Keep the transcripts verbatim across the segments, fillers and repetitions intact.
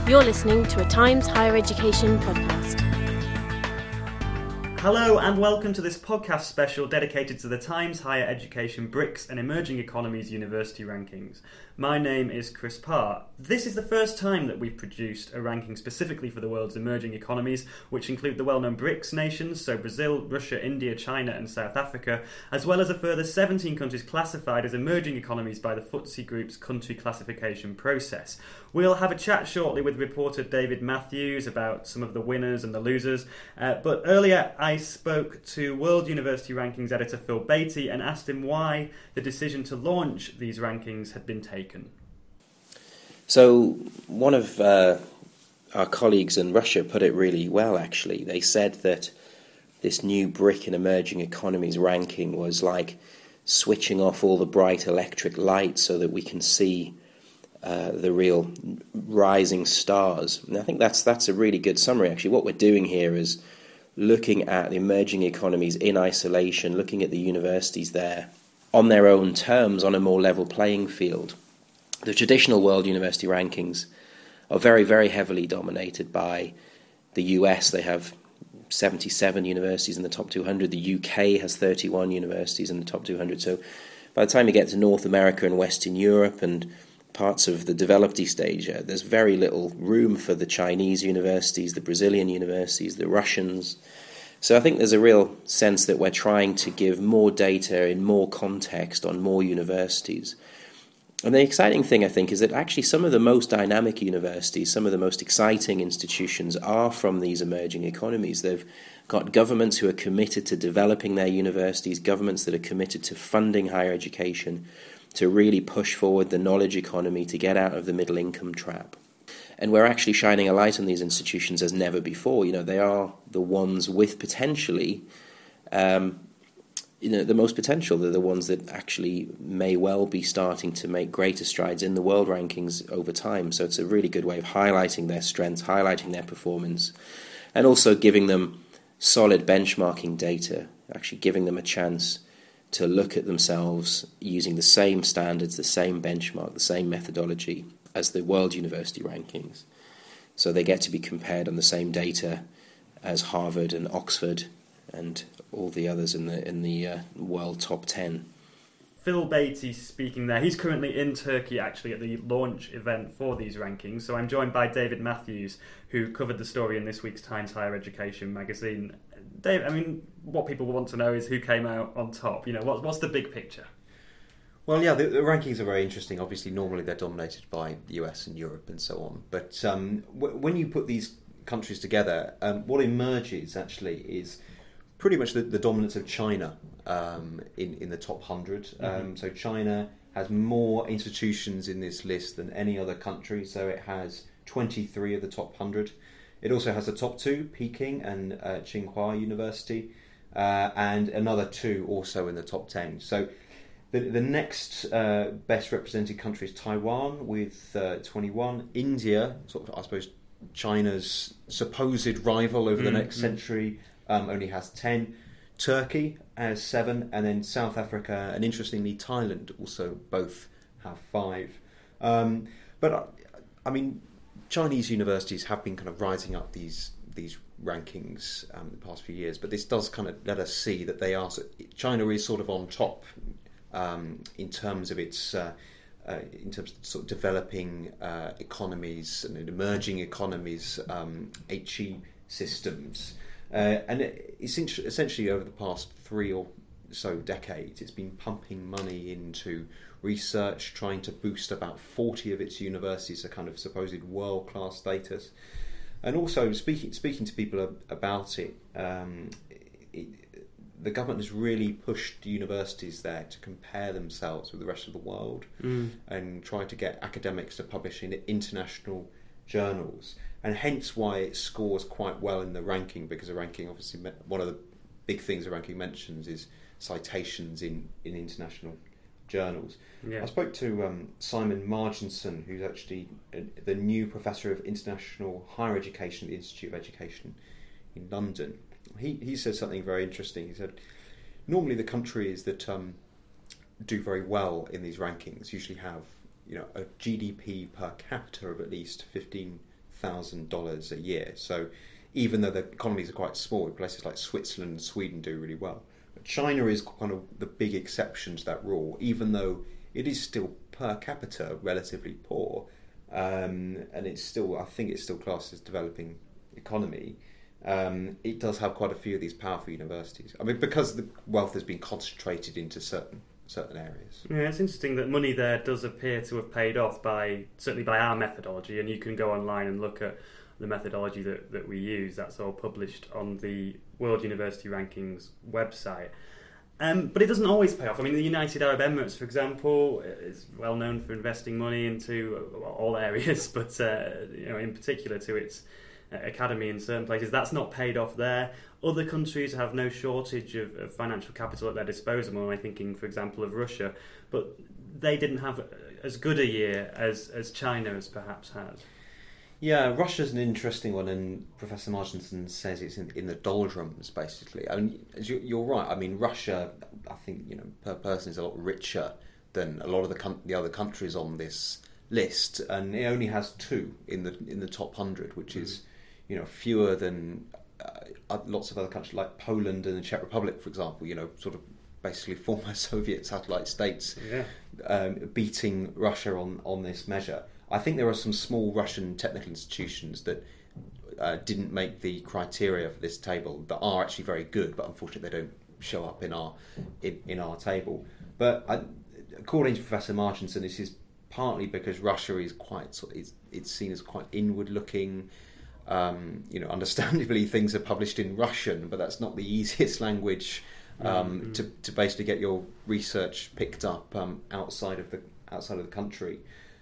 You're listening to a Times Higher Education podcast. Hello and welcome to this podcast special dedicated to the Times Higher Education BRICS and Emerging Economies University Rankings. My name is Chris Parr. This is the first time that we've produced a ranking specifically for the world's emerging economies, which include the well-known BRICS nations, so Brazil, Russia, India, China and South Africa, as well as a further seventeen countries classified as emerging economies by the F T S E Group's country classification process. We'll have a chat shortly with reporter David Matthews about some of the winners and the losers, uh, but earlier I spoke to World University Rankings editor Phil Beattie and asked him why the decision to launch these rankings had been taken. So one of uh, our colleagues in Russia put it really well, actually. They said that this new BRIC and emerging economies ranking was like switching off all the bright electric lights so that we can see uh, the real rising stars. And I think that's that's a really good summary, actually. What we're doing here is looking at the emerging economies in isolation, looking at the universities there on their own terms, on a more level playing field. The traditional world university rankings are very, very heavily dominated by the U S. They have seventy-seven universities in the top two hundred. The U K has thirty-one universities in the top two hundred. So by the time you get to North America and Western Europe and parts of the developed East Asia, there's very little room for the Chinese universities, the Brazilian universities, the Russians. So I think there's a real sense that we're trying to give more data in more context on more universities. And the exciting thing, I think, is that actually some of the most dynamic universities, some of the most exciting institutions are from these emerging economies. They've got governments who are committed to developing their universities, governments that are committed to funding higher education, to really push forward the knowledge economy, to get out of the middle income trap. And we're actually shining a light on these institutions as never before. You know, they are the ones with potentially, um, you know, the most potential. They're the ones that actually may well be starting to make greater strides in the world rankings over time. So it's a really good way of highlighting their strengths, highlighting their performance, and also giving them solid benchmarking data, actually giving them a chance to look at themselves using the same standards, the same benchmark, the same methodology as the World University Rankings. So they get to be compared on the same data as Harvard and Oxford and all the others in the in the uh, world top ten. Phil Beattie speaking there. He's currently in Turkey, actually, at the launch event for these rankings. So I'm joined by David Matthews, who covered the story in this week's Times Higher Education magazine. Dave, I mean, what people want to know is who came out on top. You know, what, what's the big picture? Well, yeah, the, the rankings are very interesting. Obviously, normally they're dominated by the U S and Europe and so on. But um, w- when you put these countries together, um, what emerges actually is pretty much the, the dominance of China um, in, in the top one hundred. Mm-hmm. Um, so China has more institutions in this list than any other country. So it has twenty-three of the top one hundred. It also has the top two, Peking and uh, Tsinghua University, uh, and another two also in the top ten. So the, the next uh, best represented country is Taiwan with uh, twenty-one. India, sort of, I suppose, China's supposed rival over the mm-hmm. next century, um, only has ten. Turkey has seven, and then South Africa and interestingly Thailand also both have five. Um, but I, I mean, Chinese universities have been kind of rising up these these rankings um, the past few years, but this does kind of let us see that they are. China is sort of on top um, in terms of its uh, uh, in terms of sort of developing uh, economies and emerging economies, um, H E systems, uh, and it's essentially over the past three or so decades, it's been pumping money into research, trying to boost about forty of its universities to kind of supposed world-class status. And also, speaking speaking to people about it, um, it, the government has really pushed universities there to compare themselves with the rest of the world mm. and try to get academics to publish in international journals. And hence why it scores quite well in the ranking, because the ranking, obviously, one of the big things the ranking mentions is citations in, in international journals. Yeah. I spoke to um, Simon Marginson, who's actually the new Professor of International Higher Education at the Institute of Education in London. He he said something very interesting. He said, normally the countries that um, do very well in these rankings usually have, you know, a G D P per capita of at least fifteen thousand dollars a year. So even though the economies are quite small, places like Switzerland and Sweden do really well. But China is kind of the big exception to that rule, even though it is still per capita relatively poor, um, and it's still, I think it's still classed as developing economy. Um, it does have quite a few of these powerful universities. I mean, because the wealth has been concentrated into certain certain areas. Yeah, it's interesting that money there does appear to have paid off by, certainly by our methodology, and you can go online and look at the methodology that, that we use. That's all published on the World University Rankings website. Um, but it doesn't always pay off. I mean, the United Arab Emirates, for example, is well known for investing money into all areas, but uh, you know, in particular to its academy in certain places. That's not paid off there. Other countries have no shortage of, of financial capital at their disposal. I'm thinking, for example, of Russia, but they didn't have as good a year as, as China has perhaps had. Yeah, Russia's an interesting one, and Professor Marginson says it's in, in the doldrums, basically. I mean, you're right. I mean, Russia, I think, you know, per person is a lot richer than a lot of the com- the other countries on this list, and it only has two in the in the top hundred, which mm. is, you know, fewer than uh, lots of other countries like Poland and the Czech Republic, for example. You know, sort of basically former Soviet satellite states, yeah. um, beating Russia on on this measure. I think there are some small Russian technical institutions that uh, didn't make the criteria for this table that are actually very good, but unfortunately they don't show up in our in, in our table. But I, according to Professor Marginson, this is partly because Russia is quite it's, it's seen as quite inward-looking. Um, you know, understandably, things are published in Russian, but that's not the easiest language um, mm-hmm. to to basically get your research picked up um, outside of the outside of the country.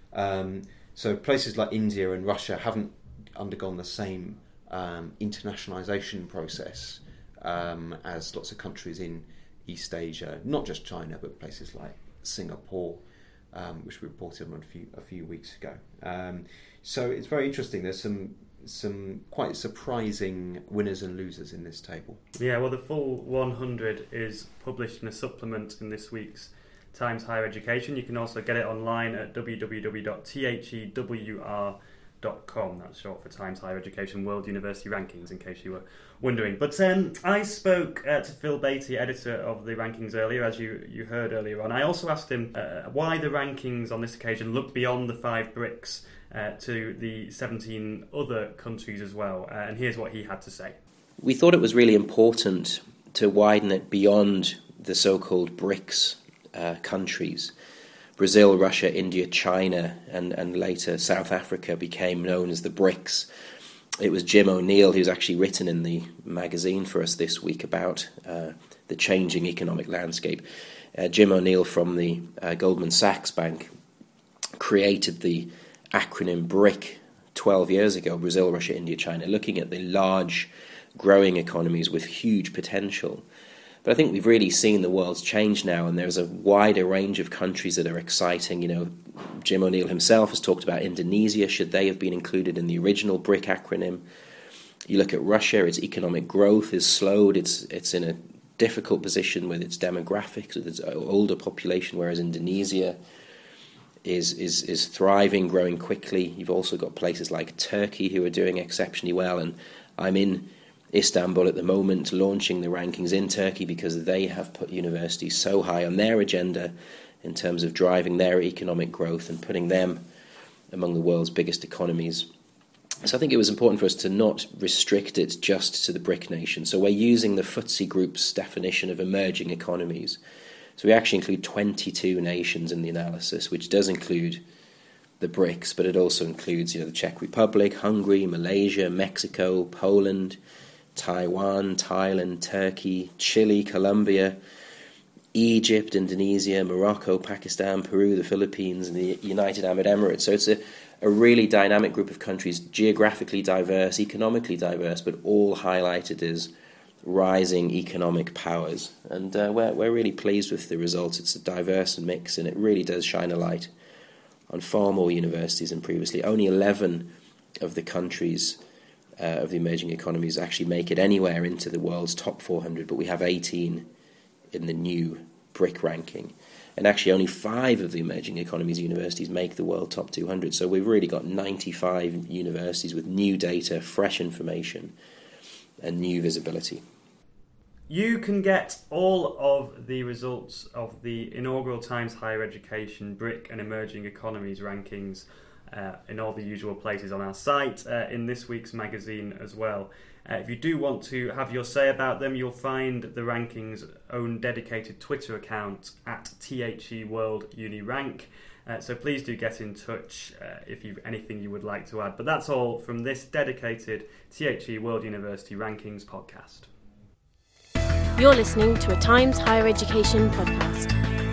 Um, so places like India and Russia haven't undergone the same um, internationalization process um, as lots of countries in East Asia, not just China, but places like Singapore, um, which we reported on a few a few weeks ago. Um, so it's very interesting. There's some some quite surprising winners and losers in this table. Yeah, well, the full one hundred is published in a supplement in this week's Times Higher Education. You can also get it online at w w w dot thewr dot com. That's short for Times Higher Education World University Rankings, in case you were wondering. But um, I spoke uh, to Phil Beattie, editor of the rankings, earlier, as you, you heard earlier on. I also asked him uh, why the rankings on this occasion look beyond the five BRICS uh, to the seventeen other countries as well. Uh, and here's what he had to say. We thought it was really important to widen it beyond the so-called BRICS Uh, countries. Brazil, Russia, India, China, and, and later South Africa became known as the BRICS. It was Jim O'Neill who's actually written in the magazine for us this week about uh, the changing economic landscape. Uh, Jim O'Neill from the uh, Goldman Sachs Bank created the acronym BRIC twelve years ago, Brazil, Russia, India, China, looking at the large growing economies with huge potential. But I think we've really seen the world's change now, and there's a wider range of countries that are exciting. You know, Jim O'Neill himself has talked about Indonesia. Should they have been included in the original BRIC acronym? You look at Russia, its economic growth is slowed. It's it's in a difficult position with its demographics, with its older population, whereas Indonesia is is is thriving, growing quickly. You've also got places like Turkey who are doing exceptionally well, and I'm in Istanbul at the moment, launching the rankings in Turkey because they have put universities so high on their agenda in terms of driving their economic growth and putting them among the world's biggest economies. So I think it was important for us to not restrict it just to the BRIC nations. So we're using the F T S E Group's definition of emerging economies. So we actually include twenty-two nations in the analysis, which does include the BRICS, but it also includes, you know, the Czech Republic, Hungary, Malaysia, Mexico, Poland, Taiwan, Thailand, Turkey, Chile, Colombia, Egypt, Indonesia, Morocco, Pakistan, Peru, the Philippines, and the United Arab Emirates. So it's a, a really dynamic group of countries, geographically diverse, economically diverse, but all highlighted as rising economic powers. And uh, we're, we're really pleased with the results. It's a diverse mix, and it really does shine a light on far more universities than previously. Only eleven of the countries Uh, of the emerging economies actually make it anywhere into the world's top four hundred, but we have eighteen in the new BRIC ranking. And actually only five of the emerging economies universities make the world top two hundred. So we've really got ninety-five universities with new data, fresh information, and new visibility. You can get all of the results of the inaugural Times Higher Education BRIC and Emerging Economies rankings uh, in all the usual places on our site, uh, in this week's magazine as well. Uh, if you do want to have your say about them, you'll find the rankings' own dedicated Twitter account at The World Uni Rank. Uh, so please do get in touch uh, if you've anything you would like to add. But that's all from this dedicated The World University Rankings podcast. You're listening to a Times Higher Education podcast.